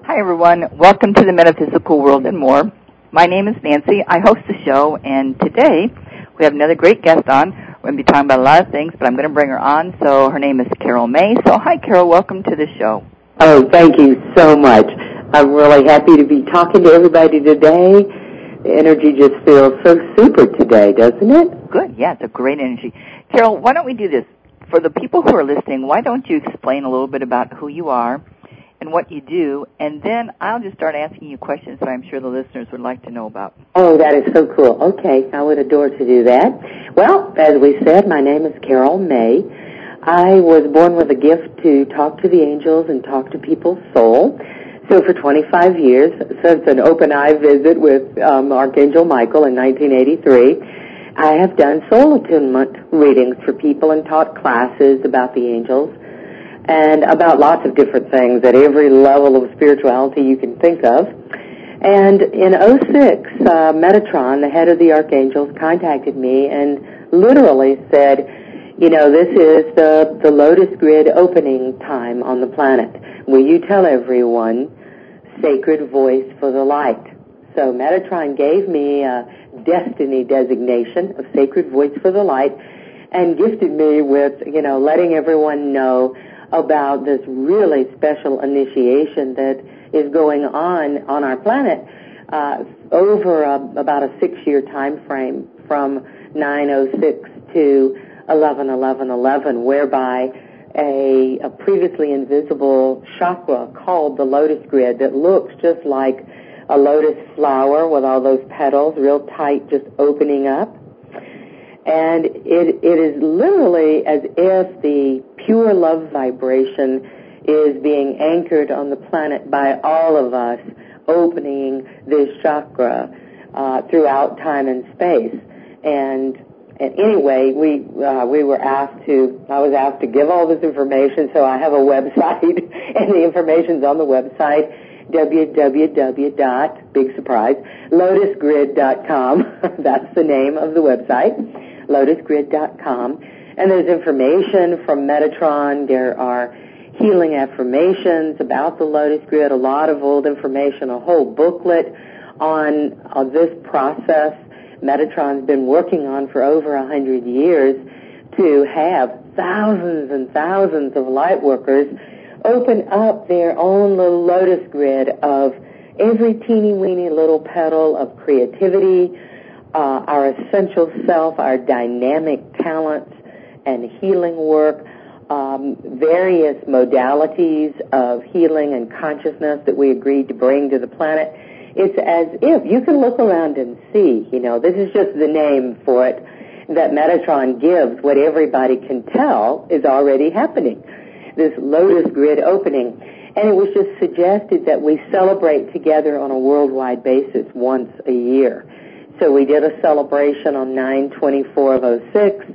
Hi, everyone. Welcome to the Metaphysical World and More. My name is Nancy. I host the show, and today we have another great guest on. We're going to be talking about a lot of things, but I'm going to bring her on. So her name is Carol May. So hi, Carol. Welcome to the show. Oh, thank you so much. I'm really happy to be talking to everybody today. The energy just feels so super today, doesn't it? Good. Yeah, it's a great energy. Carol, why don't we do this? For the people who are listening, why don't you explain a little bit about who you are and what you do, and then I'll just start asking you questions that I'm sure the listeners would like to know about. Oh, that is so cool. Okay, I would adore to do that. Well, as we said, my name is Carol May. I was born with a gift to talk to the angels and talk to people's soul. So for 25 years, since an open-eye visit with Archangel Michael in 1983, I have done soul attunement readings for people and taught classes about the angels and about lots of different things at every level of spirituality you can think of. And in '06, Metatron, the head of the Archangels, contacted me and literally said, you know, this is the Lotus Grid opening time on the planet. Will you tell everyone sacred voice for the light? So Metatron gave me a destiny designation of sacred voice for the light and gifted me with, you know, letting everyone know about this really special initiation that is going on our planet over about a 6-year time frame from 9/06 to 11/11/11, whereby a previously invisible chakra called the Lotus Grid that looks just like a lotus flower with all those petals real tight just opening up. And it is literally as if the pure love vibration is being anchored on the planet by all of us opening this chakra throughout time and space. And anyway, I was asked to give all this information, so I have a website, and the information's on the website, big surprise, lotusgrid.com. That's the name of the website, lotusgrid.com. And there's information from Metatron. There are healing affirmations about the Lotus Grid, a lot of old information, a whole booklet on this process Metatron's been working on for over 100 years to have thousands and thousands of light workers open up their own little Lotus Grid of every teeny-weeny little petal of creativity, our essential self, our dynamic talents and healing work, various modalities of healing and consciousness that we agreed to bring to the planet. It's as if you can look around and see, you know, this is just the name for it that Metatron gives. What everybody can tell is already happening, this Lotus Grid opening. And it was just suggested that we celebrate together on a worldwide basis once a year. So we did a celebration on 9/24 of '06,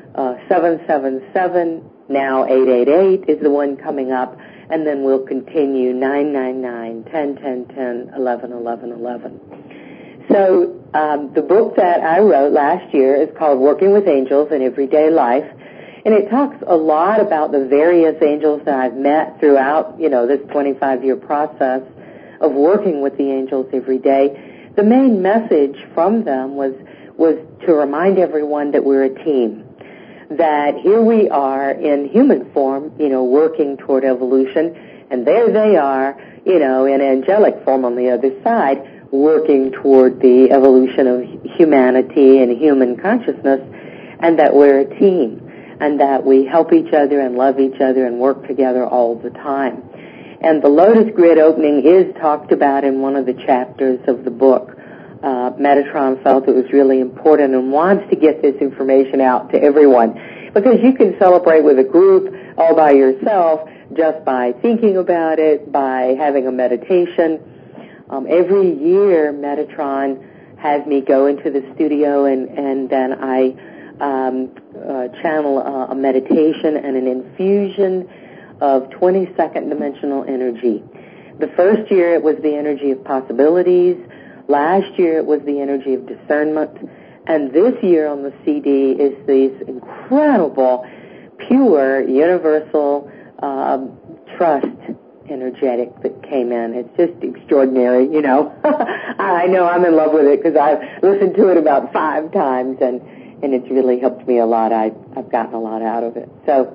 7/7/7, now 8/8/8 is the one coming up, and then we'll continue 9/9/9, 10/10/10, 11/11/11. So the book that I wrote last year is called Working with Angels in Everyday Life, and it talks a lot about the various angels that I've met throughout, you know, this 25-year process of working with the angels every day. The main message from them was to remind everyone that we're a team, that here we are in human form, you know, working toward evolution, and there they are, you know, in angelic form on the other side, working toward the evolution of humanity and human consciousness, and that we're a team, and that we help each other and love each other and work together all the time. And the Lotus Grid opening is talked about in one of the chapters of the book. Metatron felt it was really important and wants to get this information out to everyone, because you can celebrate with a group all by yourself just by thinking about it, by having a meditation. Every year Metatron has me go into the studio and then I channel a meditation and an infusion of 22nd dimensional energy. The first year it was the energy of possibilities. Last year it was the energy of discernment. And this year on the CD is this incredible, pure, universal trust energetic that came in. It's just extraordinary, you know. I know I'm in love with it because I've listened to it about 5 times, and it's really helped me a lot. I've gotten a lot out of it. So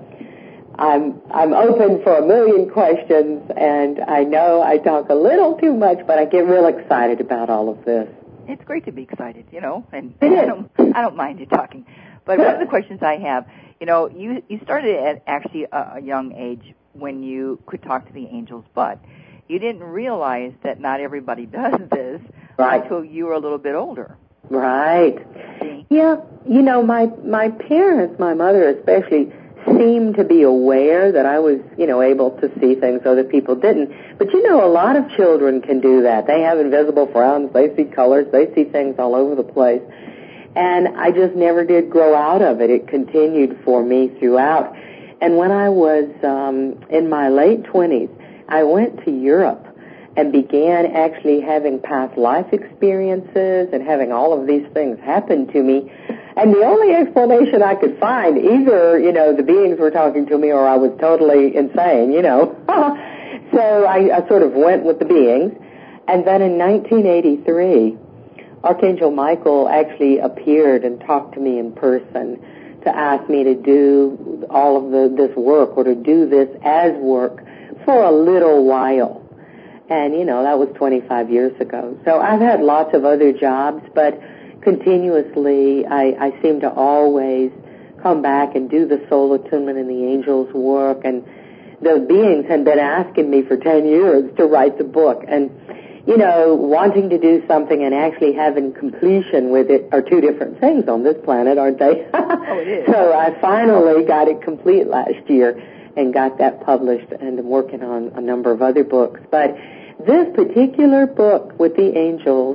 I'm open for a million questions, and I know I talk a little too much, but I get real excited about all of this. It's great to be excited, you know, and I don't mind you talking. But one of the questions I have, you know, you started at actually a young age when you could talk to the angels, but you didn't realize that not everybody does this until you were a little bit older. Right. Yeah, you know, my parents, my mother especially, seemed to be aware that I was, you know, able to see things other people didn't. But, you know, a lot of children can do that. They have invisible friends. They see colors. They see things all over the place. And I just never did grow out of it. It continued for me throughout. And when I was in my late 20s, I went to Europe and began actually having past life experiences and having all of these things happen to me. And the only explanation I could find, either, you know, the beings were talking to me or I was totally insane, you know. So I sort of went with the beings. And then in 1983, Archangel Michael actually appeared and talked to me in person to ask me to do all of this work, or to do this as work for a little while. And, you know, that was 25 years ago. So I've had lots of other jobs, but continuously I seem to always come back and do the soul attunement and the angels' work. And the beings had been asking me for 10 years to write the book. And, you know, wanting to do something and actually having completion with it are two different things on this planet, aren't they? Oh, it is. So I finally got it complete last year and got that published, and I'm working on a number of other books. But this particular book with the angels,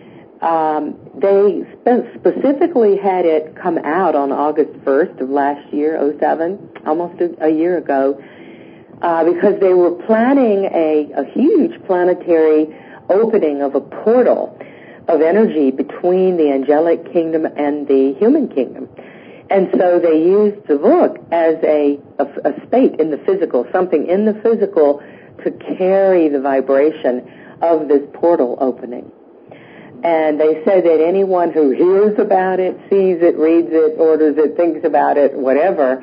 they specifically had it come out on August 1st of last year, 07, almost a year ago, because they were planning a huge planetary opening of a portal of energy between the angelic kingdom and the human kingdom. And so they used the book as a spate in the physical, something in the physical to carry the vibration of this portal opening. And they said that anyone who hears about it, sees it, reads it, orders it, thinks about it, whatever,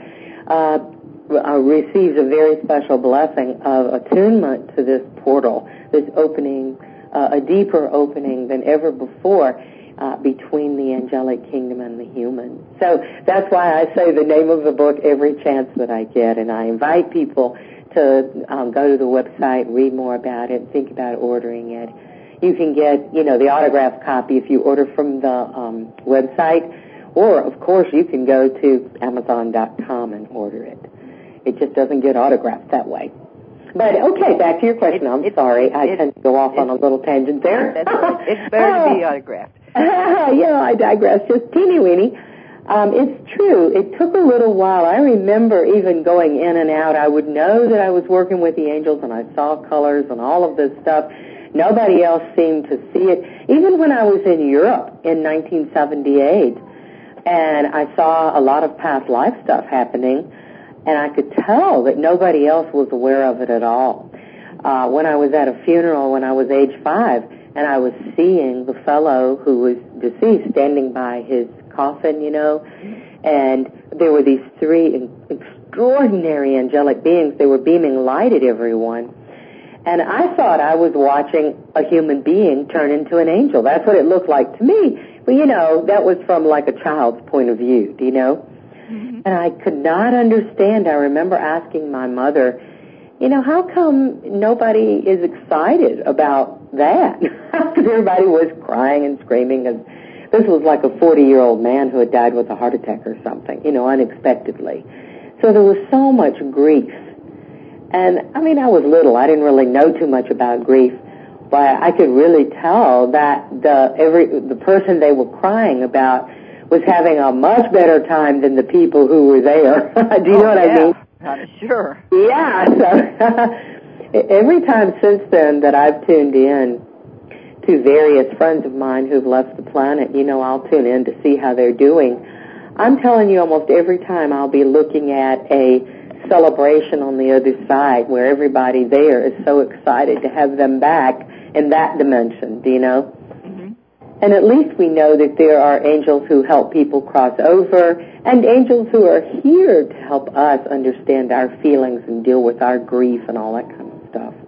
receives a very special blessing of attunement to this portal, this opening, a deeper opening than ever before between the angelic kingdom and the human. So that's why I say the name of the book every chance that I get, and I invite people to go to the website, read more about it, think about ordering it. You can get, you know, the autographed copy if you order from the website, or, of course, you can go to Amazon.com and order it. It just doesn't get autographed that way. But, okay, back to your question. I'm sorry. I tend to go off on a little tangent there. It's better to be autographed. Yeah, I digress. Just teeny-weeny. It's true. It took a little while. I remember even going in and out. I would know that I was working with the angels, and I saw colors and all of this stuff. Nobody else seemed to see it. Even when I was in Europe in 1978, and I saw a lot of past life stuff happening, and I could tell that nobody else was aware of it at all. When I was at a funeral when I was age 5, and I was seeing the fellow who was deceased standing by his coffin, you know, and there were these 3 extraordinary angelic beings. They were beaming light at everyone. And I thought I was watching a human being turn into an angel. That's what it looked like to me. But, you know, that was from like a child's point of view, do you know? Mm-hmm. And I could not understand. I remember asking my mother, you know, how come nobody is excited about that? Because everybody was crying and screaming. And this was like a 40-year-old man who had died with a heart attack or something, you know, unexpectedly. So there was so much grief. And, I mean, I was little. I didn't really know too much about grief. But I could really tell that the person they were crying about was having a much better time than the people who were there. Do you know what I mean? I'm sure. Yeah. So every time since then that I've tuned in to various friends of mine who've left the planet, you know, I'll tune in to see how they're doing. I'm telling you, almost every time I'll be looking at a celebration on the other side where everybody there is so excited to have them back in that dimension, do you know? Mm-hmm. And at least we know that there are angels who help people cross over and angels who are here to help us understand our feelings and deal with our grief and all that kind of stuff.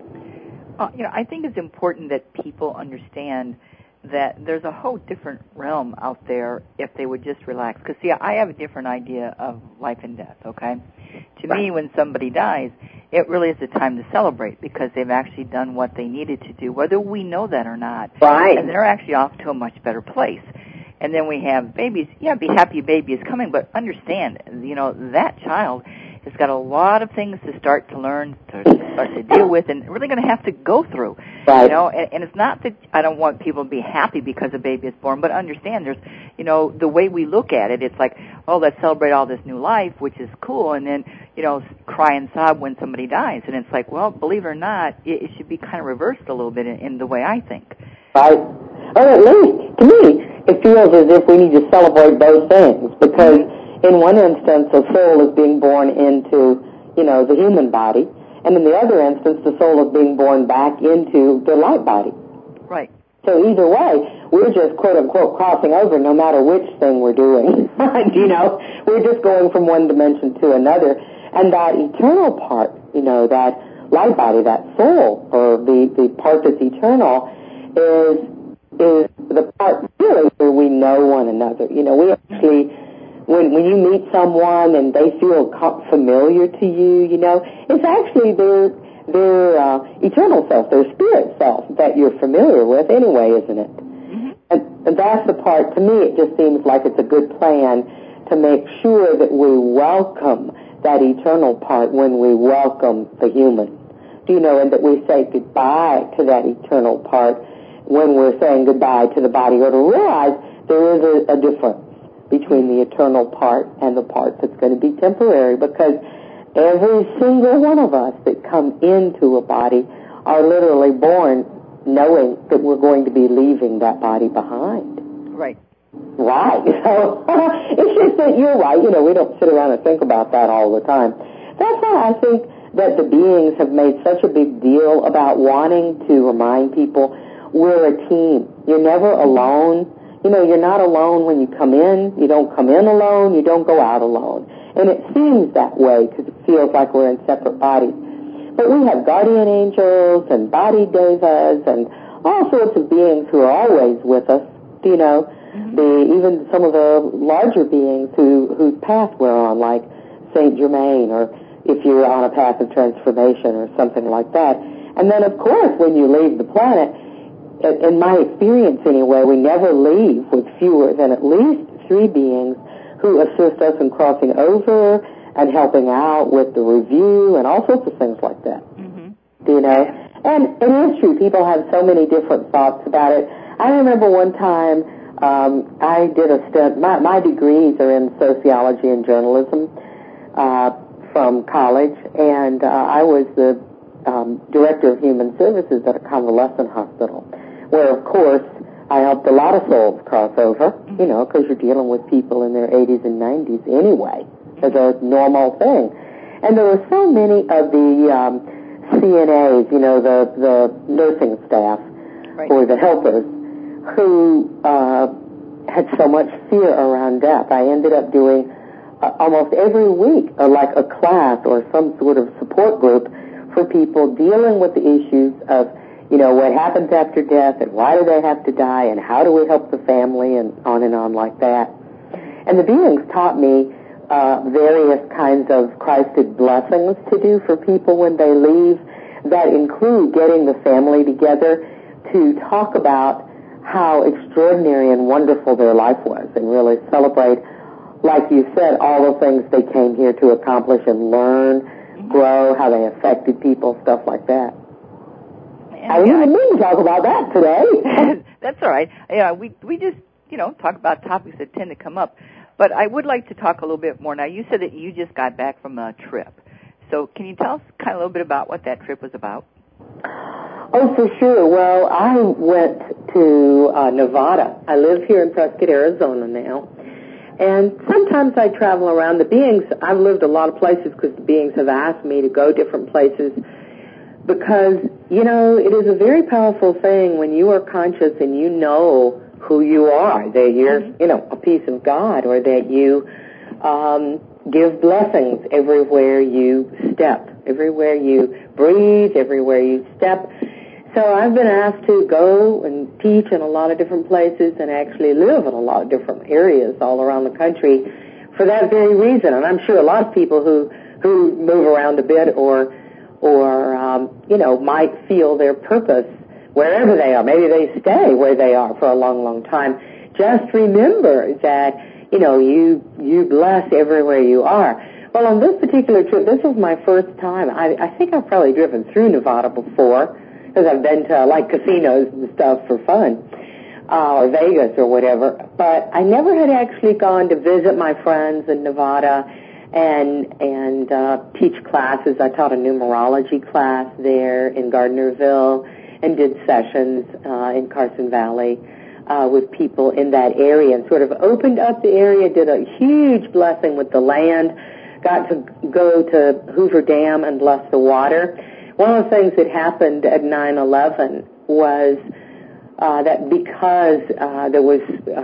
I think it's important that people understand that there's a whole different realm out there if they would just relax. Because, see, I have a different idea of life and death, okay? To me, when somebody dies, it really is a time to celebrate because they've actually done what they needed to do, whether we know that or not. Right. And they're actually off to a much better place. And then we have babies. Yeah, be happy a baby is coming, but understand, that child has got a lot of things to start to learn, to start to deal with, and really going to have to go through. Right. And it's not that I don't want people to be happy because a baby is born, but understand there's, the way we look at it, it's like, oh, let's celebrate all this new life, which is cool, and then, cry and sob when somebody dies. And it's like, well, believe it or not, it should be kind of reversed a little bit in the way I think. Right. Or at least, to me, it feels as if we need to celebrate both things because in one instance, a soul is being born into, the human body, and in the other instance, the soul is being born back into the light body. Right. So either way, we're just, quote-unquote, crossing over no matter which thing we're doing. We're just going from one dimension to another. And that eternal part, that light body, that soul, or the part that's eternal, is the part really where we know one another. We actually, when you meet someone and they feel familiar to you, it's actually their eternal self, their spirit self that you're familiar with anyway, isn't it? Mm-hmm. And that's the part, to me, it just seems like it's a good plan to make sure that we welcome that eternal part when we welcome the human. And that we say goodbye to that eternal part when we're saying goodbye to the body, or to realize there is a difference between the eternal part and the part that's going to be temporary, because every single one of us that come into a body are literally born knowing that we're going to be leaving that body behind. Right. Right. So it's just that you're right. We don't sit around and think about that all the time. That's why I think that the beings have made such a big deal about wanting to remind people we're a team. You're never alone. You're not alone when you come in. You don't come in alone. You don't go out alone. And it seems that way because it feels like we're in separate bodies. But we have guardian angels and body devas and all sorts of beings who are always with us. Even some of the larger beings whose path we're on, like Saint Germain, or if you're on a path of transformation or something like that. And then, of course, when you leave the planet, in my experience anyway, we never leave with fewer than at least 3 beings who assist us in crossing over and helping out with the review and all sorts of things like that. Mm-hmm. And it is true. People have so many different thoughts about it. I remember one time I did a stint. My degrees are in sociology and journalism from college, and I was the director of human services at a convalescent hospital, where, of course, I helped a lot of souls cross over, because you're dealing with people in their 80s and 90s anyway, as a normal thing. And there were so many of the CNAs, the nursing staff, right, or the helpers, who had so much fear around death. I ended up doing almost every week like a class or some sort of support group for people dealing with the issues of, what happens after death and why do they have to die and how do we help the family and on like that. And the beings taught me various kinds of Christed blessings to do for people when they leave that include getting the family together to talk about how extraordinary and wonderful their life was and really celebrate, like you said, all the things they came here to accomplish and learn, grow, how they affected people, stuff like that. I didn't mean to talk about that today. That's all right. Yeah, we just, talk about topics that tend to come up. But I would like to talk a little bit more. Now, you said that you just got back from a trip. So can you tell us kind of a little bit about what that trip was about? Oh, for sure. Well, I went to Nevada. I live here in Prescott, Arizona now. And sometimes I travel around. The beings, I've lived a lot of places because the beings have asked me to go different places because, you know, it is a very powerful thing when you are conscious and you know who you are, that you're, you know, a piece of God, or that you give blessings everywhere you step, everywhere you breathe, everywhere you step. So I've been asked to go and teach in a lot of different places and actually live in a lot of different areas all around the country for that very reason. And I'm sure a lot of people who move around a bit or you know, might feel their purpose wherever they are. Maybe they stay where they are for a long, long time. Just remember that, you know, you bless everywhere you are. Well, on this particular trip, this was my first time. I think I've probably driven through Nevada before, because I've been to, like, casinos and stuff for fun, or Vegas or whatever. But I never had actually gone to visit my friends in Nevada and teach classes. I taught a numerology class there in Gardnerville and did sessions in Carson Valley with people in that area, and sort of opened up the area, did a huge blessing with the land, got to go to Hoover Dam and bless the water. One of the things that happened at 9/11 was that because there was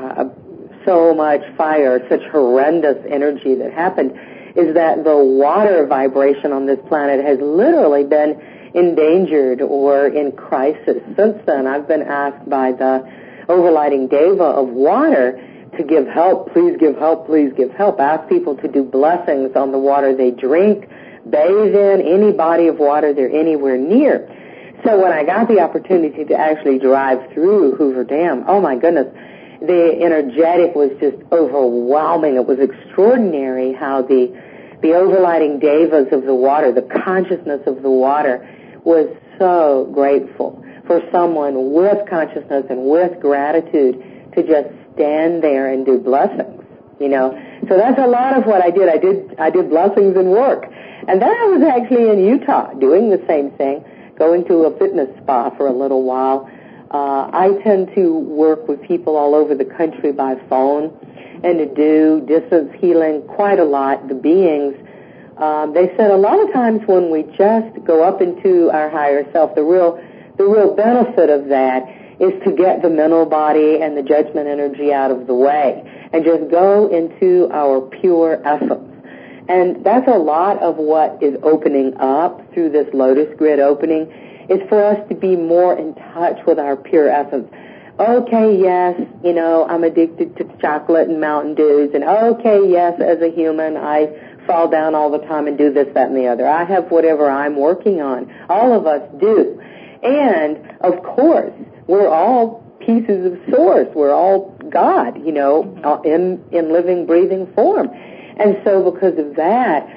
so much fire, such horrendous energy that happened, is that the water vibration on this planet has literally been endangered or in crisis. Since then, I've been asked by the overlighting deva of water to give help, please give help, please give help. Ask people to do blessings on the water they drink, bathe in, any body of water they're anywhere near. So when I got the opportunity to actually drive through Hoover Dam, oh my goodness, the energetic was just overwhelming. It was extraordinary how the overlighting devas of the water, the consciousness of the water, was so grateful for someone with consciousness and with gratitude to just stand there and do blessings, you know. So that's a lot of what I did. I did blessings and work. And then I was actually in Utah doing the same thing, going to a fitness spa for a little while. I tend to work with people all over the country by phone and to do distance healing quite a lot. The beings, they said a lot of times when we just go up into our higher self, the real benefit of that is to get the mental body and the judgment energy out of the way and just go into our pure essence. And that's a lot of what is opening up through this Lotus Grid opening, is for us to be more in touch with our pure essence. Okay, yes, you know, I'm addicted to chocolate and Mountain Dews, and okay, yes, as a human, I fall down all the time and do this, that, and the other. I have whatever I'm working on. All of us do. And, of course, we're all pieces of source. We're all God, you know, in living, breathing form. And so because of that,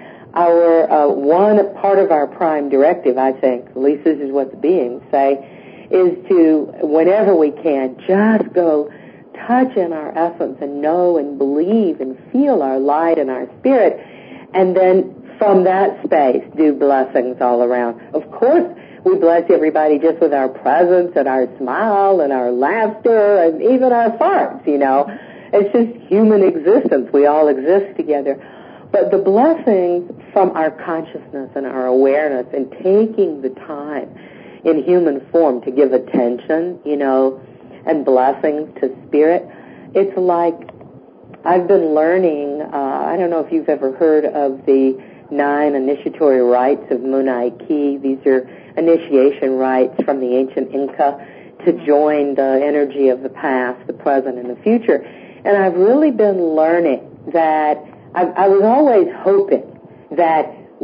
our one part of our prime directive, I think, at least this is what the beings say, is to, whenever we can, just go touch in our essence and know and believe and feel our light and our spirit, and then from that space do blessings all around. Of course, we bless everybody just with our presence and our smile and our laughter and even our farts, you know. It's just human existence. We all exist together. But the blessings from our consciousness and our awareness and taking the time in human form to give attention, you know, and blessings to spirit, it's like I've been learning, I don't know if you've ever heard of the 9 initiatory rites of Munai Ki. These are initiation rites from the ancient Inca to join the energy of the past, the present, and the future. And I've really been learning that I was always hoping that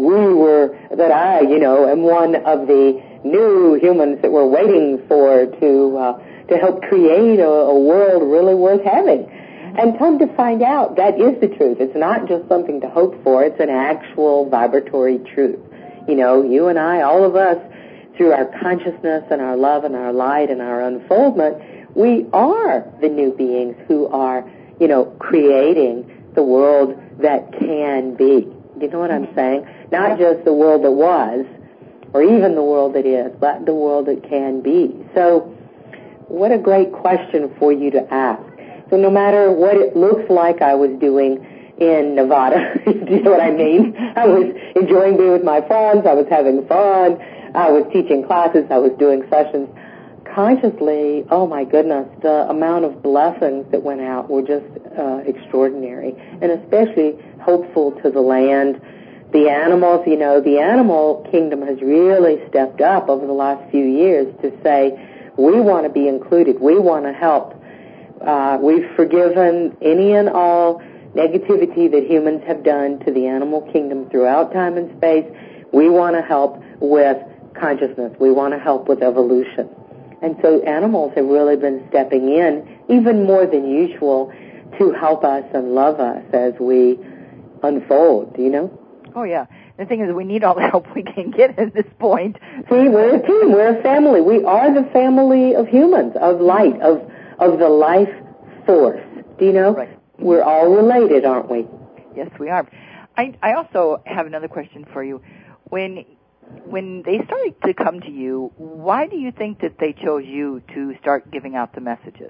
I, you know, am one of the new humans that we're waiting for to help create a world really worth having. And come to find out, that is the truth. It's not just something to hope for. It's an actual vibratory truth. You know, you and I, all of us, through our consciousness and our love and our light and our unfoldment, we are the new beings who are, you know, creating the world that can be. You know what I'm saying? Not just the world that was, or even the world that is, but the world that can be. So, what a great question for you to ask. So no matter what it looks like I was doing in Nevada, do you know what I mean? I was enjoying being with my friends, I was having fun, I was teaching classes, I was doing sessions. Consciously, oh my goodness, the amount of blessings that went out were just extraordinary, and especially hopeful to the land. The animals, you know, the animal kingdom has really stepped up over the last few years to say, we want to be included, we want to help. We've forgiven any and all negativity that humans have done to the animal kingdom throughout time and space. We want to help with consciousness. We want to help with evolution. And so animals have really been stepping in, even more than usual, to help us and love us as we unfold, you know? Oh, yeah. The thing is, we need all the help we can get at this point. See, we're a team. We're a family. We are the family of humans, of light, of the life force. Do you know? Right. We're all related, aren't we? Yes, we are. I also have another question for you. When they started to come to you, why do you think that they chose you to start giving out the messages?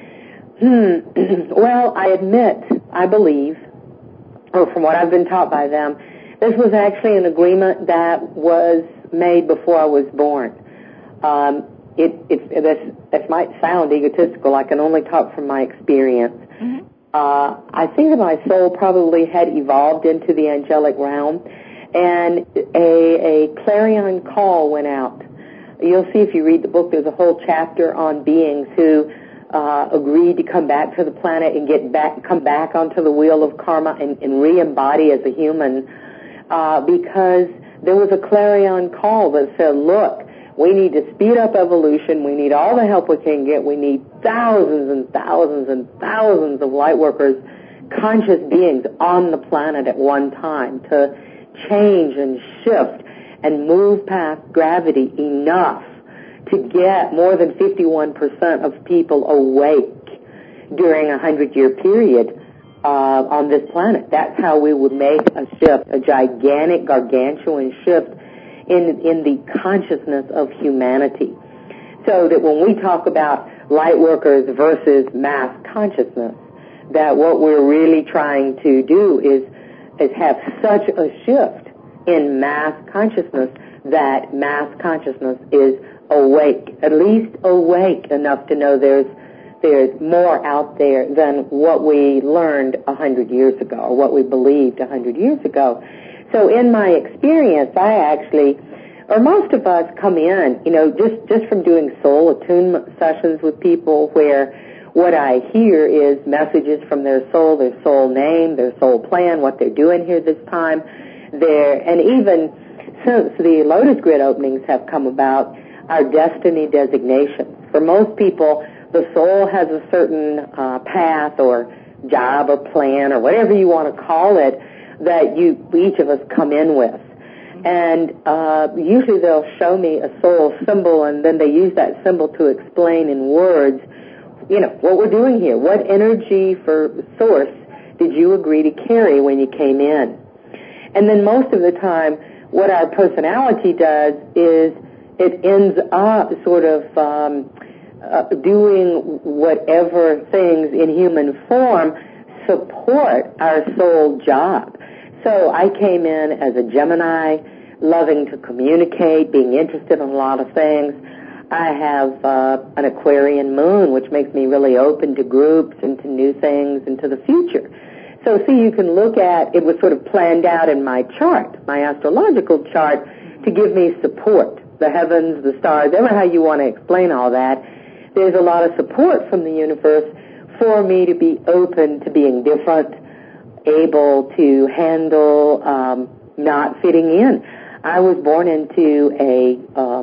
Well, I admit, I believe, or from what I've been taught by them, this was actually an agreement that was made before I was born. This might sound egotistical. I can only talk from my experience. Mm-hmm. I think that my soul probably had evolved into the angelic realm, and a clarion call went out. You'll see if you read the book, there's a whole chapter on beings who agreed to come back to the planet and come back onto the wheel of karma and re-embody as a human, because there was a clarion call that said, look, we need to speed up evolution. We need all the help we can get. We need thousands and thousands and thousands of light workers, conscious beings on the planet at one time to change and shift and move past gravity enough to get more than 51% of people awake during a 100-year period on this planet. That's how we would make a shift, a gigantic, gargantuan shift in the consciousness of humanity. So that when we talk about light workers versus mass consciousness, that what we're really trying to do is have such a shift in mass consciousness that mass consciousness is awake, at least awake enough to know there's more out there than what we learned 100 years ago, or what we believed 100 years ago. So in my experience, most of us come in, just from doing soul attunement sessions with people where what I hear is messages from their soul name, their soul plan, what they're doing here this time. And even since the Lotus Grid openings have come about, our destiny designations. For most people, the soul has a certain path or job or plan or whatever you want to call it that each of us come in with. And usually they'll show me a soul symbol, and then they use that symbol to explain in words, what we're doing here. What energy for source did you agree to carry when you came in? And then most of the time, what our personality does is it ends up sort of doing whatever things in human form support our soul job. So I came in as a Gemini, loving to communicate, being interested in a lot of things. I have an Aquarian moon, which makes me really open to groups and to new things and to the future. So see, you can look at, it was sort of planned out in my chart, my astrological chart, to give me support. The heavens, the stars, ever how you want to explain all that. There's a lot of support from the universe for me to be open to being different, able to handle not fitting in. I was born into a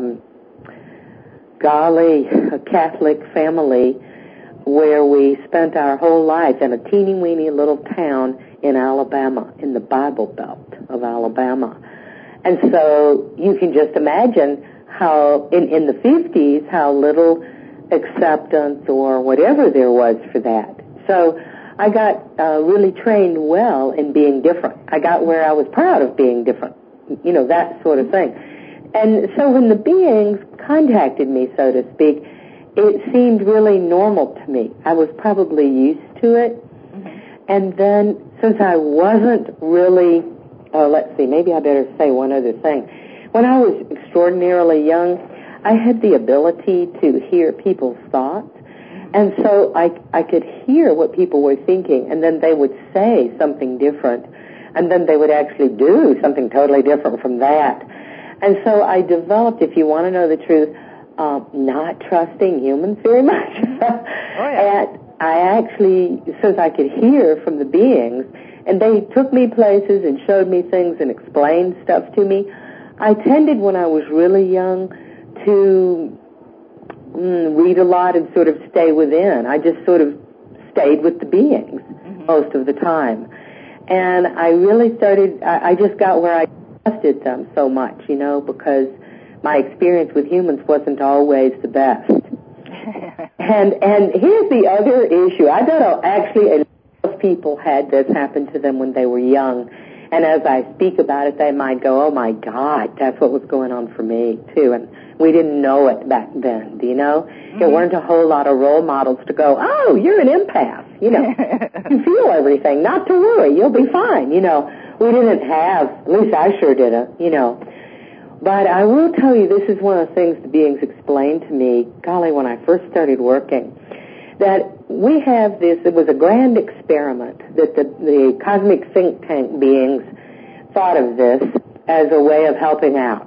Catholic family where we spent our whole life in a teeny-weeny little town in Alabama, in the Bible Belt of Alabama. And so you can just imagine how, in the 50s, how little acceptance or whatever there was for that. So I got really trained well in being different. I got where I was proud of being different, that sort of thing. And so when the beings contacted me, so to speak, it seemed really normal to me. I was probably used to it. And then, since I wasn't really, let's see, maybe I better say one other thing. When I was extraordinarily young, I had the ability to hear people's thoughts. And so I could hear what people were thinking, and then they would say something different, and then they would actually do something totally different from that. And so I developed, if you want to know the truth, not trusting humans very much. And I actually, since I could hear from the beings, and they took me places and showed me things and explained stuff to me, I tended, when I was really young, to read a lot and sort of stay within. I just sort of stayed with the beings most of the time. And I really started, I just got where I trusted them so much, you know, because my experience with humans wasn't always the best. And here's the other issue. I don't know, actually, a lot of people had this happen to them when they were young. And as I speak about it, they might go, oh, my God, that's what was going on for me, too. And we didn't know it back then, do you know? There weren't a whole lot of role models to go, oh, you're an empath, you know. You feel everything, not to worry, you'll be fine, you know. We didn't have, at least I sure didn't, you know. But I will tell you, this is one of the things the beings explained to me, golly, when I first started working, that we have this, it was a grand experiment that the cosmic think tank beings thought of this as a way of helping out,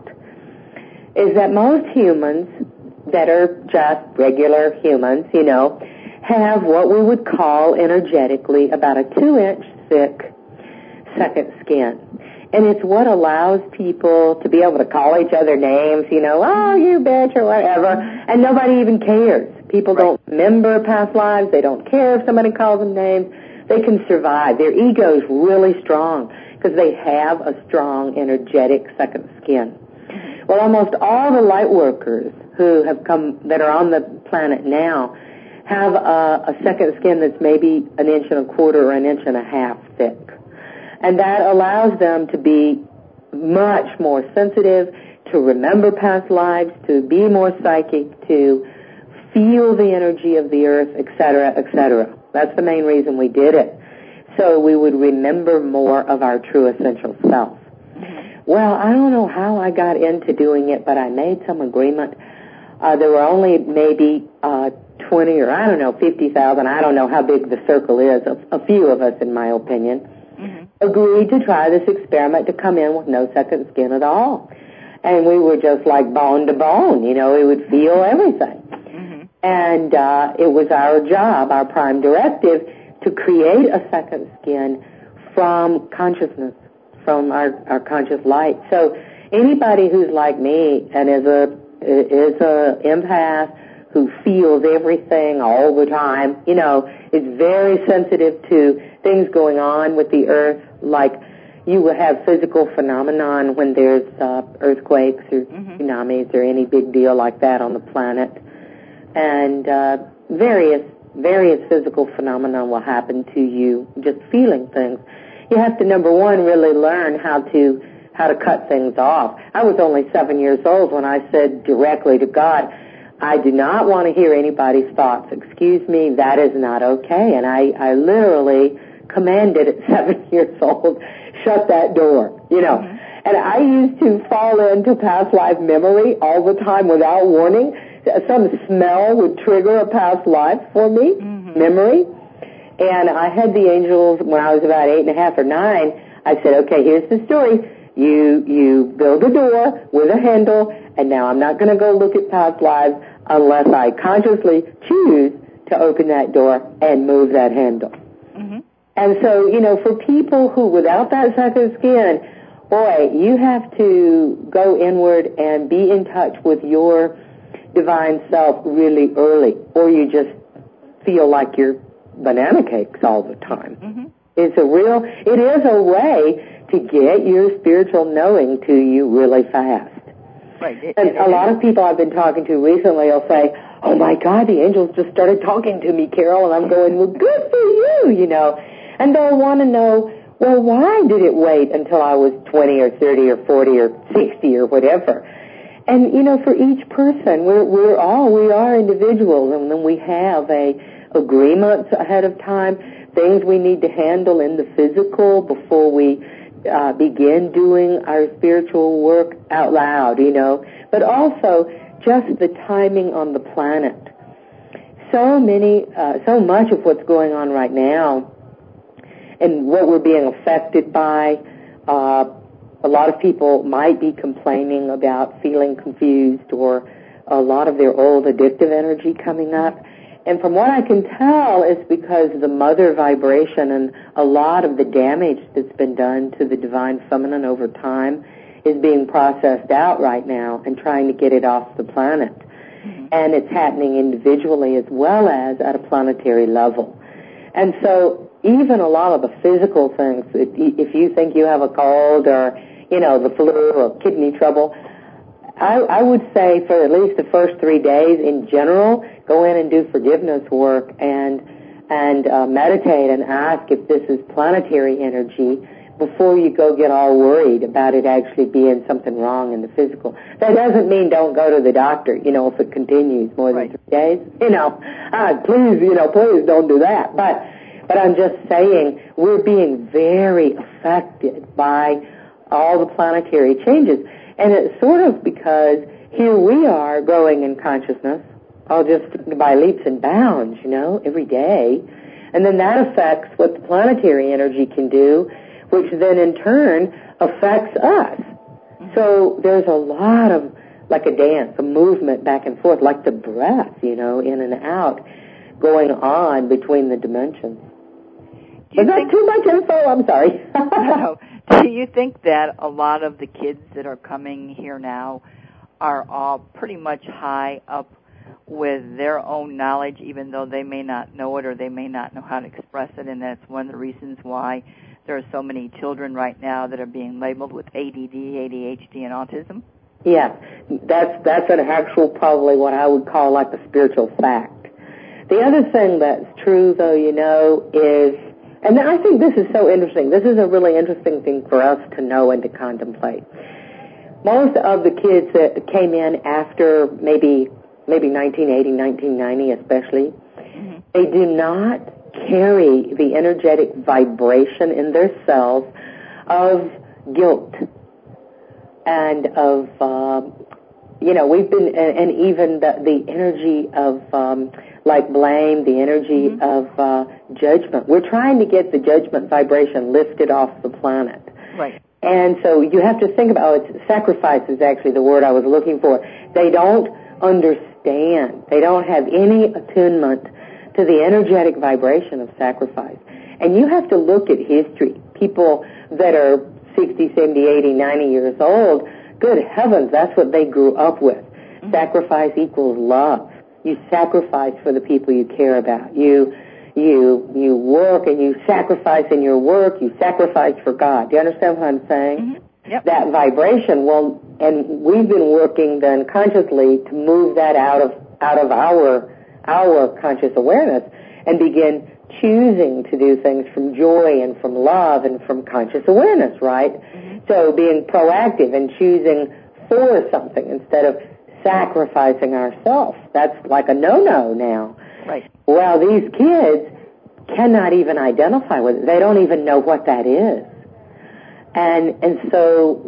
is that most humans that are just regular humans, you know, have what we would call energetically about a 2-inch thick second skin. And it's what allows people to be able to call each other names, you know, oh, you bitch, or whatever, and nobody even cares. People don't remember past lives. They don't care if somebody calls them names. They can survive. Their ego is really strong because they have a strong, energetic second skin. Well, almost all the light workers who have come, that are on the planet now, have a second skin that's maybe 1.25 inches or 1.5 inches thick. And that allows them to be much more sensitive, to remember past lives, to be more psychic, to feel the energy of the earth, etc., etc. That's the main reason we did it. So we would remember more of our true essential self. Well, I don't know how I got into doing it, but I made some agreement. There were only maybe 20 or, I don't know, 50,000. I don't know how big the circle is. A few of us, in my opinion, agreed to try this experiment to come in with no second skin at all. And we were just like bone to bone, you know, we would feel everything. And it was our job, our prime directive, to create a second skin from consciousness, from our conscious light. So anybody who's like me and is a empath who feels everything all the time, you know, is very sensitive to things going on with the earth, like you will have physical phenomenon when there's earthquakes or tsunamis or any big deal like that on the planet. And various physical phenomena will happen to you, just feeling things. You have to, number one, really learn how to cut things off. I was only 7 years old when I said directly to God, I do not want to hear anybody's thoughts. Excuse me, that is not okay. And I literally commanded at 7 years old, shut that door, you know. And I used to fall into past life memory all the time without warning. Some smell would trigger a past life for me, memory. And I had the angels, when I was about 8.5 or 9, I said, okay, here's the story. You build a door with a handle, and now I'm not going to go look at past lives unless I consciously choose to open that door and move that handle. And so, you know, for people who, without that second skin, boy, you have to go inward and be in touch with your divine self really early, or you just feel like you're banana cakes all the time. It is a way to get your spiritual knowing to you really fast. Right. And a lot of people I've been talking to recently will say, oh my God, the angels just started talking to me, Carol, and I'm going, well, good for you, you know. And they'll want to know, well, why did it wait until I was 20 or 30 or 40 or 60 or whatever? And, for each person, we are individuals, and then we have agreements ahead of time, things we need to handle in the physical before we begin doing our spiritual work out loud, but also just the timing on the planet. So much of what's going on right now and what we're being affected by, a lot of people might be complaining about feeling confused or a lot of their old addictive energy coming up. And from what I can tell, it's because the mother vibration and a lot of the damage that's been done to the divine feminine over time is being processed out right now and trying to get it off the planet. Mm-hmm. And it's happening individually as well as at a planetary level. And so even a lot of the physical things, if you think you have a cold or, the flu or kidney trouble, I would say for at least the first 3 days in general, go in and do forgiveness work and meditate and ask if this is planetary energy before you go get all worried about it actually being something wrong in the physical. That doesn't mean don't go to the doctor, if it continues more than 3 days. Please don't do that. But I'm just saying we're being very affected by all the planetary changes. And it's sort of because here we are growing in consciousness, just by leaps and bounds, every day. And then that affects what the planetary energy can do, which then in turn affects us. So there's a lot of, like a dance, a movement back and forth, like the breath, in and out, going on between the dimensions. Was that too much info? I'm sorry. No. Do you think that a lot of the kids that are coming here now are all pretty much high up with their own knowledge, even though they may not know it or they may not know how to express it, and that's one of the reasons why there are so many children right now that are being labeled with ADD, ADHD, and autism? Yeah, that's an actual, probably what I would call like a spiritual fact. The other thing that's true, though, is, and I think this is so interesting. This is a really interesting thing for us to know and to contemplate. Most of the kids that came in after maybe 1980, 1990 especially, mm-hmm. they do not carry the energetic vibration in their cells of guilt and of, we've been, and even the energy of, like blame, the energy mm-hmm. of judgment. We're trying to get the judgment vibration lifted off the planet. Right. And so you have to think about it. Sacrifice is actually the word I was looking for. They don't understand. They don't have any attunement to the energetic vibration of sacrifice. And you have to look at history. People that are 60, 70, 80, 90 years old, good heavens, that's what they grew up with. Mm-hmm. Sacrifice equals love. You sacrifice for the people you care about. You work and you sacrifice in your work. You sacrifice for God. Do you understand what I'm saying? Mm-hmm. Yep. That vibration, and we've been working then consciously to move that out of our conscious awareness and begin choosing to do things from joy and from love and from conscious awareness, right? Mm-hmm. So being proactive and choosing for something instead of sacrificing ourselves. That's like a no-no now. Right. Well, these kids cannot even identify with it. They don't even know what that is. And so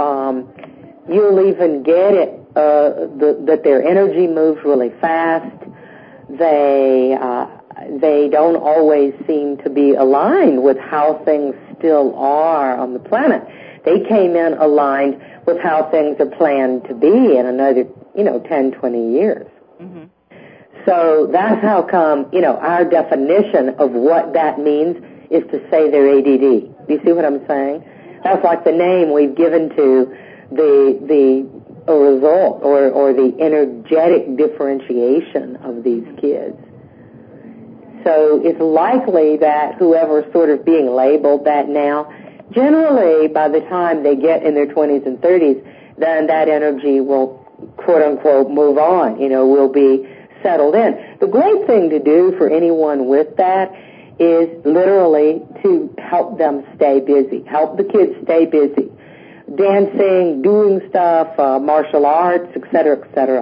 you'll even get it, that their energy moves really fast. They don't always seem to be aligned with how things still are on the planet. They came in aligned with how things are planned to be in another, 10, 20 years. Mm-hmm. So that's how come, our definition of what that means is to say they're ADD. Do you see what I'm saying? That's like the name we've given to the result or the energetic differentiation of these kids. So it's likely that whoever's sort of being labeled that now, generally by the time they get in their 20s and 30s, then that energy will, quote unquote, move on, will be settled in. The great thing to do for anyone with that is literally to help them stay busy, help the kids stay busy. dancing, doing stuff, martial arts, et cetera,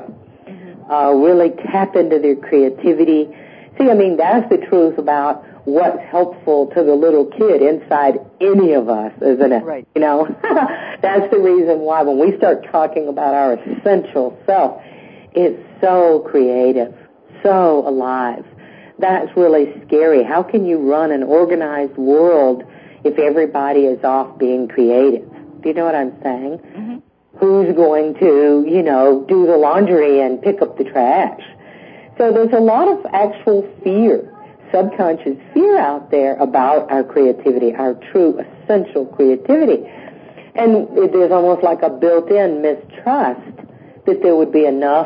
really tap into their creativity. See, I mean, that's the truth about what's helpful to the little kid inside any of us, isn't it? Right. You know, that's the reason why when we start talking about our essential self, it's so creative, so alive. That's really scary. How can you run an organized world if everybody is off being creative? Do you know what I'm saying? Mm-hmm. Who's going to, you know, do the laundry and pick up the trash? So there's a lot of actual fear, subconscious fear out there about our creativity, our true essential creativity. And there's almost like a built-in mistrust that there would be enough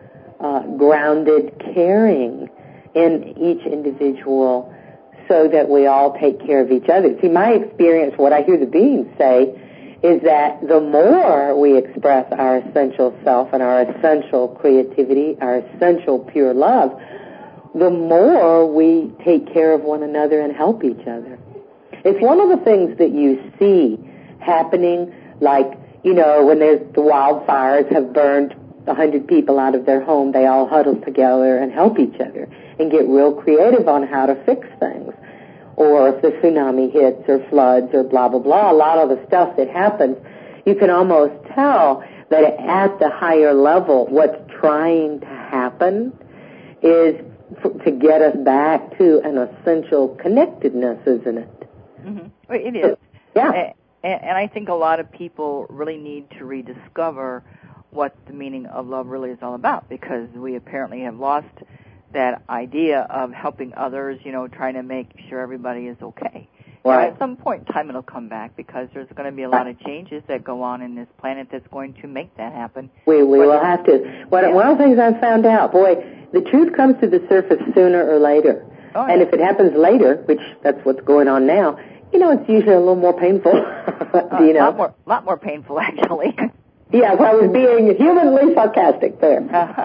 grounded caring in each individual so that we all take care of each other. See, my experience, what I hear the beings say, is that the more we express our essential self and our essential creativity, our essential pure love, the more we take care of one another and help each other. It's one of the things that you see happening, like, you know, when the wildfires have burned 100 people out of their home, they all huddle together and help each other and get real creative on how to fix things. Or if the tsunami hits or floods or blah, blah, blah, a lot of the stuff that happens, you can almost tell that at the higher level, what's trying to happen is to get us back to an essential connectedness, isn't it? Mm-hmm. It is. Yeah. And I think a lot of people really need to rediscover what the meaning of love really is all about, because we apparently have lost that idea of helping others, you know, trying to make sure everybody is okay. Right. At some point in time it'll come back, because there's going to be a lot of changes that go on in this planet that's going to make that happen. We will have to. One of the things I've found out, boy, the truth comes to the surface sooner or later. Oh, and yeah. if it happens later, which that's what's going on now, you know, it's usually a little more painful. You know? lot more painful, actually. Yeah, well, I was being humanly sarcastic there.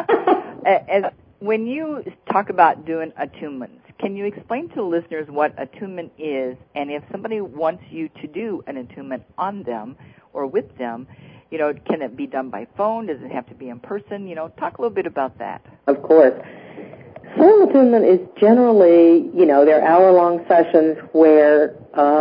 When you talk about doing attunements, can you explain to the listeners what attunement is, and if somebody wants you to do an attunement on them or with them, you know, can it be done by phone? Does it have to be in person? You know, talk a little bit about that. Of course. Soul attunement is generally, you know, they're hour-long sessions where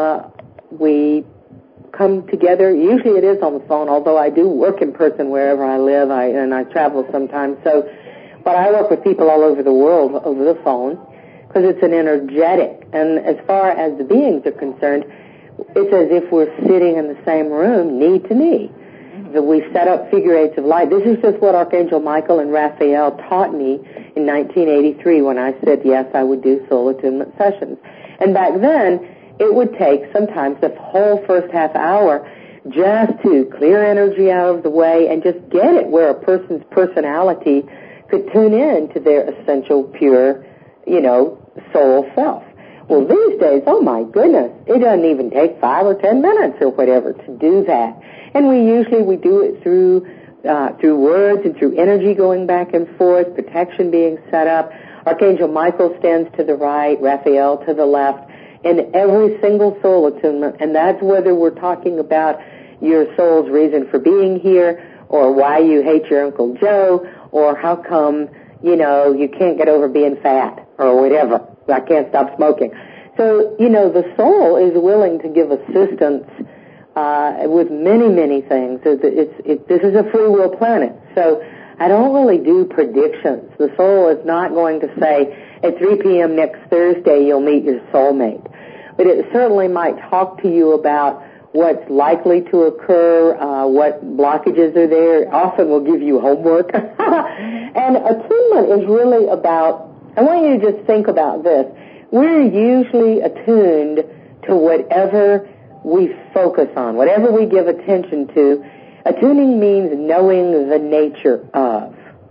we come together. Usually it is on the phone, although I do work in person wherever I live, and I travel sometimes. But I work with people all over the world over the phone because it's an energetic. And as far as the beings are concerned, it's as if we're sitting in the same room, knee to knee. That we set up figure eights of light. This is just what Archangel Michael and Raphael taught me in 1983 when I said, yes, I would do soul attunement sessions. And back then, it would take sometimes the whole first half hour just to clear energy out of the way and just get it where a person's personality could tune in to their essential, pure, you know, soul self. Well, these days, oh my goodness, it doesn't even take 5 or 10 minutes or whatever to do that. And we do it through words and through energy going back and forth, protection being set up. Archangel Michael stands to the right, Raphael to the left, in every single soul attunement. And that's whether we're talking about your soul's reason for being here, or why you hate your Uncle Joe, or how come, you know, you can't get over being fat, or whatever. I can't stop smoking. So, you know, the soul is willing to give assistance with many, many things. This is a free will planet. So I don't really do predictions. The soul is not going to say, at 3 p.m. next Thursday you'll meet your soulmate. But it certainly might talk to you about what's likely to occur, what blockages are there. Often will give you homework. And attunement is really about, I want you to just think about this. We're usually attuned to whatever we focus on, whatever we give attention to. Attuning means knowing the nature of.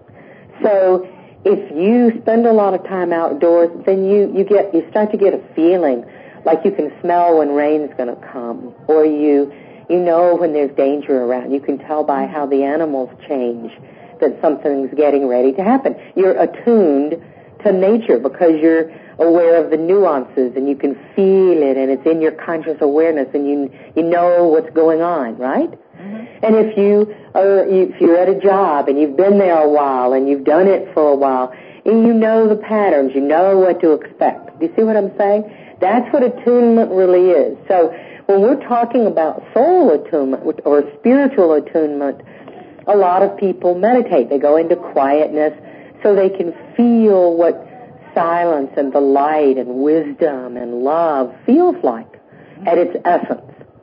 So if you spend a lot of time outdoors, then you start to get a feeling like you can smell when rain's going to come, or you know when there's danger around. You can tell by how the animals change that something's getting ready to happen. You're attuned to nature because you're aware of the nuances and you can feel it and it's in your conscious awareness and you know what's going on, right? Mm-hmm. And if you're at a job and you've been there a while and you've done it for a while and you know the patterns, you know what to expect. Do you see what I'm saying? That's what attunement really is. So when we're talking about soul attunement or spiritual attunement, a lot of people meditate. They go into quietness so they can feel what silence and the light and wisdom and love feels like at its essence.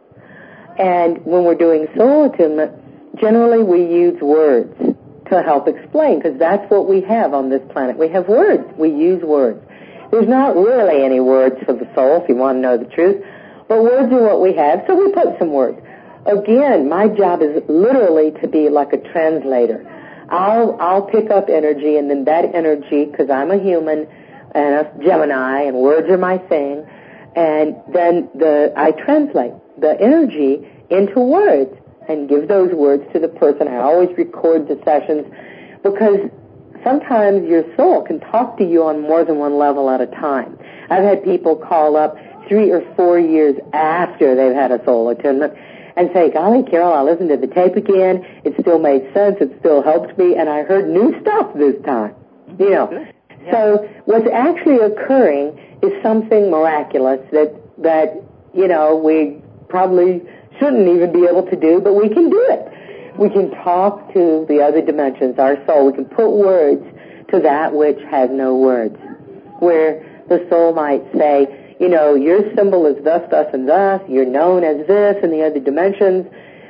And when we're doing soul attunement, generally we use words to help explain, because that's what we have on this planet. We have words. We use words. There's not really any words for the soul, if you want to know the truth, but words are what we have, so we put some words. Again, my job is literally to be like a translator. I'll pick up energy, and then that energy, because I'm a human and a Gemini, and words are my thing, and then I translate the energy into words and give those words to the person. I always record the sessions because sometimes your soul can talk to you on more than one level at a time. I've had people call up 3 or 4 years after they've had a soul attunement and say, golly, Carol, I listened to the tape again. It still made sense. It still helped me, and I heard new stuff this time. You know. Yeah. So what's actually occurring is something miraculous that you know, we probably shouldn't even be able to do, but we can do it. We can talk to the other dimensions, our soul. We can put words to that which has no words. Where the soul might say, you know, your symbol is thus, thus, and thus. You're known as this in the other dimensions.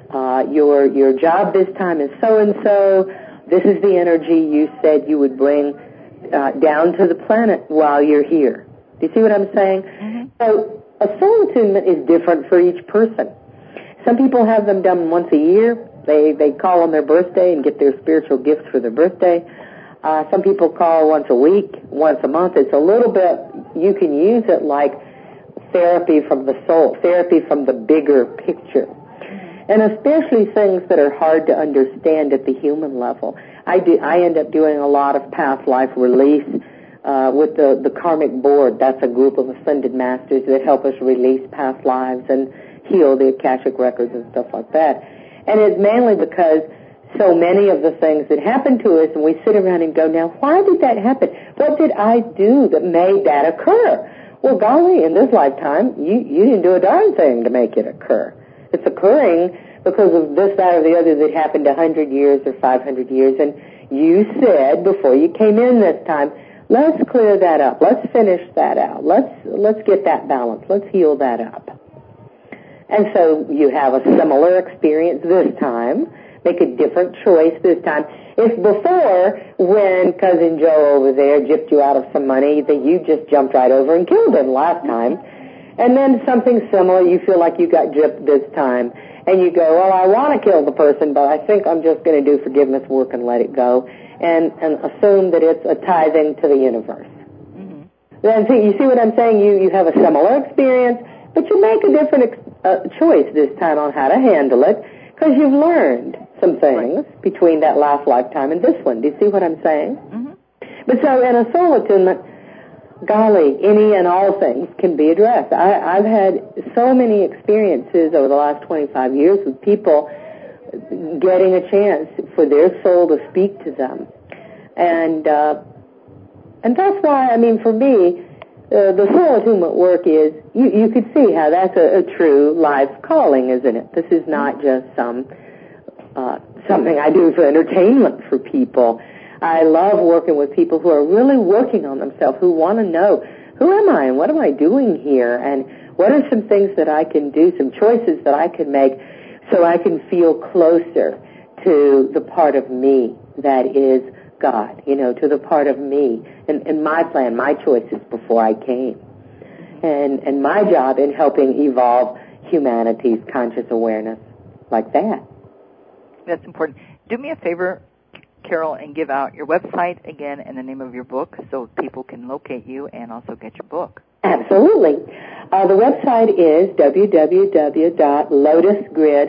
Your job this time is so-and-so. This is the energy you said you would bring down to the planet while you're here. Do you see what I'm saying? Mm-hmm. So a soul attunement is different for each person. Some people have them done once a year. They call on their birthday and get their spiritual gifts for their birthday. Some people call once a week, once a month. It's a little bit, you can use it like therapy from the soul, therapy from the bigger picture. And especially things that are hard to understand at the human level. I end up doing a lot of past life release with the Karmic Board. That's a group of ascended masters that help us release past lives and heal the Akashic records and stuff like that. And it's mainly because so many of the things that happen to us, and we sit around and go, now, why did that happen? What did I do that made that occur? Well, golly, in this lifetime, you didn't do a darn thing to make it occur. It's occurring because of this, that, or the other that happened 100 years or 500 years, and you said before you came in this time, let's clear that up. Let's finish that out. Let's get that balance. Let's heal that up. And so you have a similar experience this time. Make a different choice this time. If before, when Cousin Joe over there gypped you out of some money, that you just jumped right over and killed him last time, and then something similar, you feel like you got gypped this time, and you go, well, I want to kill the person, but I think I'm just going to do forgiveness work and let it go, and assume that it's a tithing to the universe. Mm-hmm. Then you see what I'm saying? You have a similar experience, but you make a different choice this time on how to handle it, because you've learned some things between that last lifetime and this one. Do you see what I'm saying? Mm-hmm. But so in a soul attunement, golly, any and all things can be addressed. I've had so many experiences over the last 25 years with people getting a chance for their soul to speak to them. And that's why, I mean, for me, the soul attunement work is, you could see how that's a true life calling, isn't it? This is not just something I do for entertainment for people. I love working with people who are really working on themselves, who want to know, who am I and what am I doing here, and what are some things that I can do, some choices that I can make so I can feel closer to the part of me that is God, you know, to the part of me and my plan, my choices before I came. And my job in helping evolve humanity's conscious awareness like that. That's important. Do me a favor, Carol, and give out your website again and the name of your book so people can locate you and also get your book. Absolutely. The website is www.lotusgrid,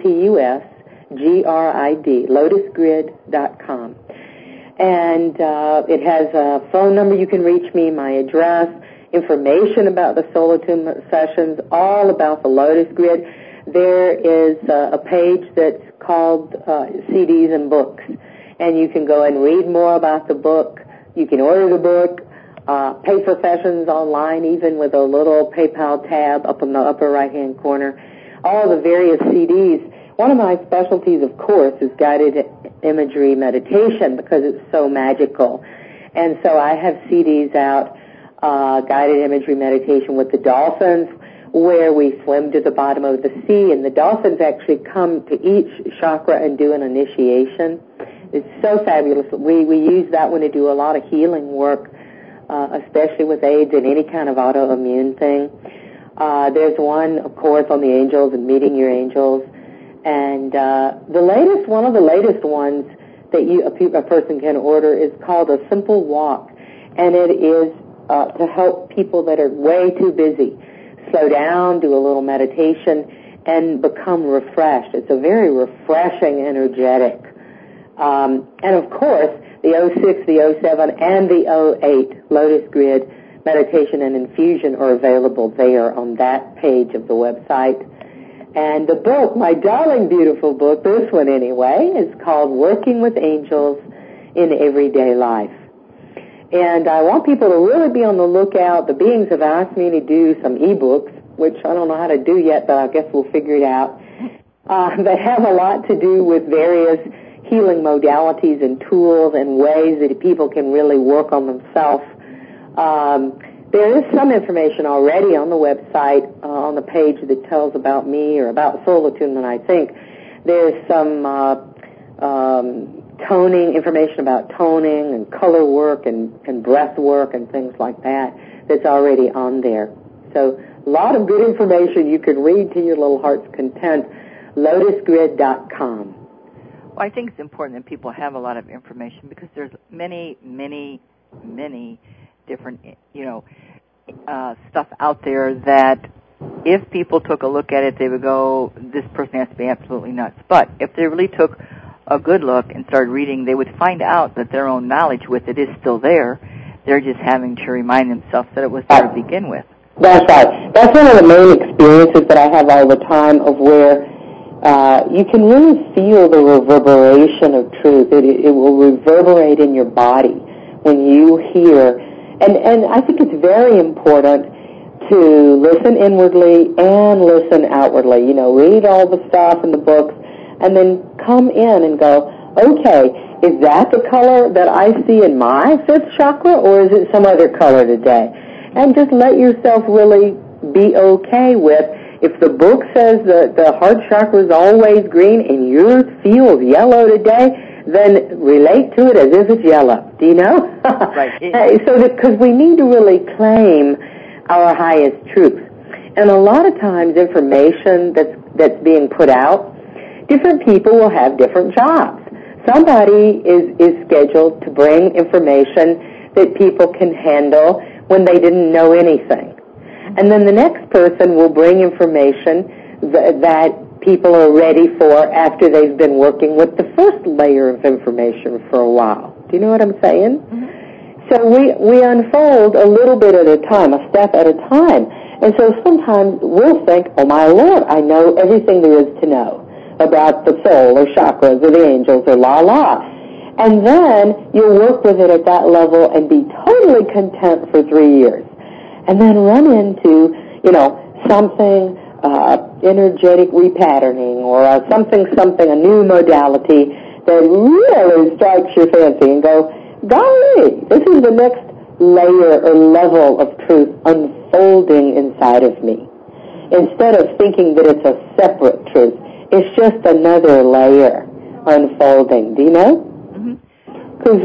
L-O-T-U-S-G-R-I-D, lotusgrid.com. And it has a phone number you can reach me, my address, information about the soul attunement sessions, all about the Lotus Grid. there is a page that's called CDs and Books, and you can go and read more about the book. You can order the book, pay for sessions online, even with a little PayPal tab up in the upper right-hand corner. All the various CDs. One of my specialties, of course, is guided imagery meditation because it's so magical. And so I have CDs out, guided imagery meditation with the dolphins, where we swim to the bottom of the sea, and the dolphins actually come to each chakra and do an initiation. It's so fabulous. We use that one to do a lot of healing work, especially with AIDS and any kind of autoimmune thing. There's one, of course, on the angels and meeting your angels. And one of the latest ones that a person can order is called A Simple Walk, and it is to help people that are way too busy slow down, do a little meditation, and become refreshed. It's a very refreshing, energetic. And of course, the 06, the 07, and the 08 Lotus Grid meditation and infusion are available there on that page of the website. And the book, my darling, beautiful book, this one anyway, is called Working with Angels in Everyday Life. And I want people to really be on the lookout. The beings have asked me to do some e-books, which I don't know how to do yet, but I guess we'll figure it out. They have a lot to do with various healing modalities and tools and ways that people can really work on themselves. There is some information already on the website, on the page that tells about me or about soul attunement, I think. There's some toning, information about toning and color work and breath work and things like that that's already on there. So a lot of good information you can read to your little heart's content, lotusgrid.com. Well, I think it's important that people have a lot of information because there's many, many, many different, stuff out there that if people took a look at it, they would go, this person has to be absolutely nuts. But if they really took a good look and started reading, they would find out that their own knowledge with it is still there. They're just having to remind themselves that it was there to begin with. That's right. That's one of the main experiences that I have all the time, of where you can really feel the reverberation of truth. It will reverberate in your body when you hear. And I think it's very important to listen inwardly and listen outwardly. Read all the stuff in the books and then come in and go, okay, is that the color that I see in my fifth chakra, or is it some other color today? And just let yourself really be okay with, if the book says that the heart chakra is always green and yours feels yellow today, then relate to it as if it's yellow. Do you know? Right. Because we need to really claim our highest truth. And a lot of times information that's being put out, different people will have different jobs. Somebody is scheduled to bring information that people can handle when they didn't know anything. And then the next person will bring information that people are ready for after they've been working with the first layer of information for a while. Do you know what I'm saying? Mm-hmm. So we unfold a little bit at a time, a step at a time. And so sometimes we'll think, oh my Lord, I know everything there is to know about the soul or chakras or the angels or la. And then you'll work with it at that level and be totally content for 3 years. And then run into, something, energetic repatterning or something, a new modality that really strikes your fancy and go, golly, this is the next layer or level of truth unfolding inside of me. Instead of thinking that it's a separate truth, it's just another layer unfolding. Do you know? Because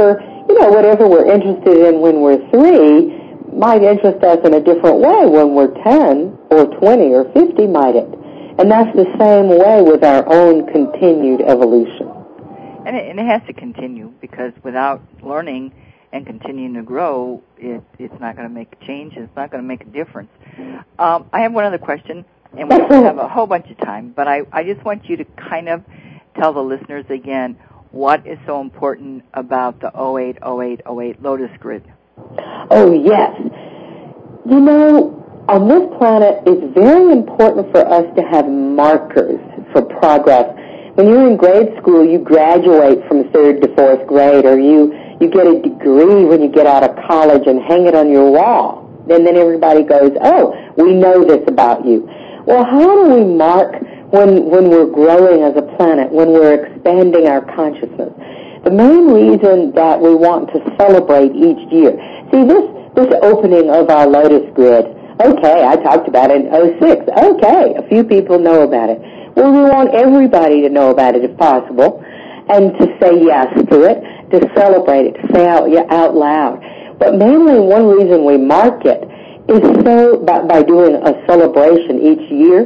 whatever we're interested in when we're 3 might interest us in a different way when we're 10 or 20 or 50, might it? And that's the same way with our own continued evolution. And it has to continue, because without learning and continuing to grow, it's not going to make a change. It's not going to make a difference. I have one other question, and we don't have a whole bunch of time, but I just want you to kind of tell the listeners again what is so important about the 080808 Lotus Grid. Oh, yes. on this planet, it's very important for us to have markers for progress. When you're in grade school, you graduate from 3rd to 4th grade, or you get a degree when you get out of college and hang it on your wall. And then everybody goes, oh, we know this about you. Well, how do we mark when we're growing as a planet, when we're expanding our consciousness? The main reason that we want to celebrate each year. See, this opening of our Lotus Grid, okay, I talked about it in 2006. Okay, a few people know about it. Well, we want everybody to know about it if possible, and to say yes to it, to celebrate it, to say out loud. But mainly one reason we mark it is by doing a celebration each year,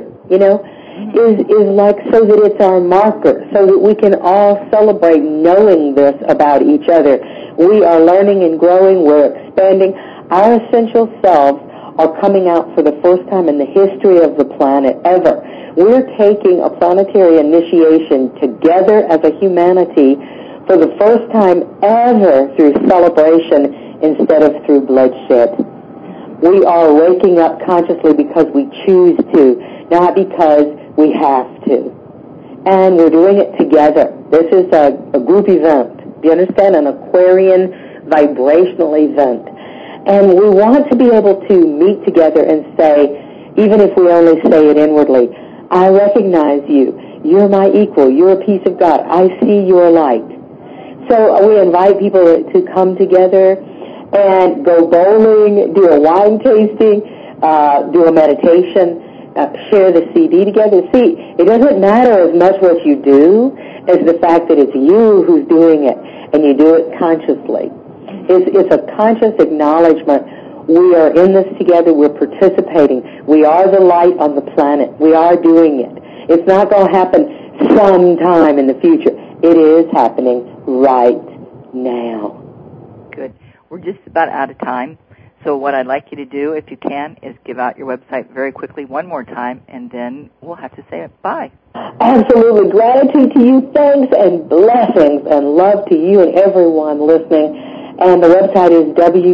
is like so that it's our marker, so that we can all celebrate knowing this about each other. We are learning and growing, we're expanding. Our essential selves are coming out for the first time in the history of the planet ever. We're taking a planetary initiation together as a humanity for the first time ever through celebration instead of through bloodshed. We are waking up consciously because we choose to, not because we have to. And we're doing it together. This is a group event. Do you understand? An Aquarian vibrational event. And we want to be able to meet together and say, even if we only say it inwardly, I recognize you. You're my equal. You're a piece of God. I see your light. So we invite people to come together and go bowling, do a wine tasting, do a meditation, share the CD together. See, it doesn't matter as much what you do as the fact that it's you who's doing it, and you do it consciously. It's a conscious acknowledgement. We are in this together. We're participating. We are the light on the planet. We are doing it. It's not going to happen sometime in the future. It is happening right now. Good. We're just about out of time. So what I'd like you to do, if you can, is give out your website very quickly one more time, and then we'll have to say bye. Absolutely. Gratitude to you. Thanks and blessings and love to you and everyone listening. And the website is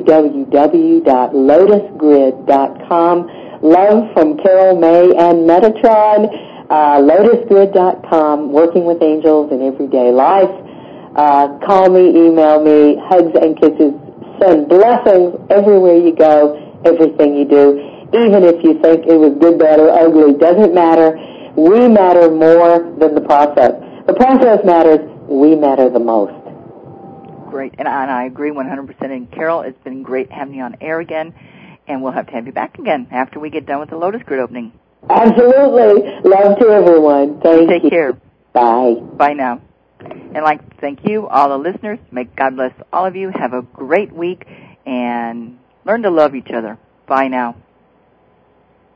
www.lotusgrid.com. Love from Carol May and Metatron. Lotusgrid.com, working with angels in everyday life. Call me, email me, hugs and kisses. Send blessings everywhere you go, everything you do. Even if you think it was good, bad, or ugly, doesn't matter. We matter more than the process. The process matters. We matter the most. Great, and I agree 100%. And Carol, it's been great having you on air again, and we'll have to have you back again after we get done with the Lotus Grid opening. Absolutely. Love to everyone. Thank you. Take care. Bye. Bye now. And I'd like to thank you, all the listeners. May God bless all of you. Have a great week, and learn to love each other. Bye now.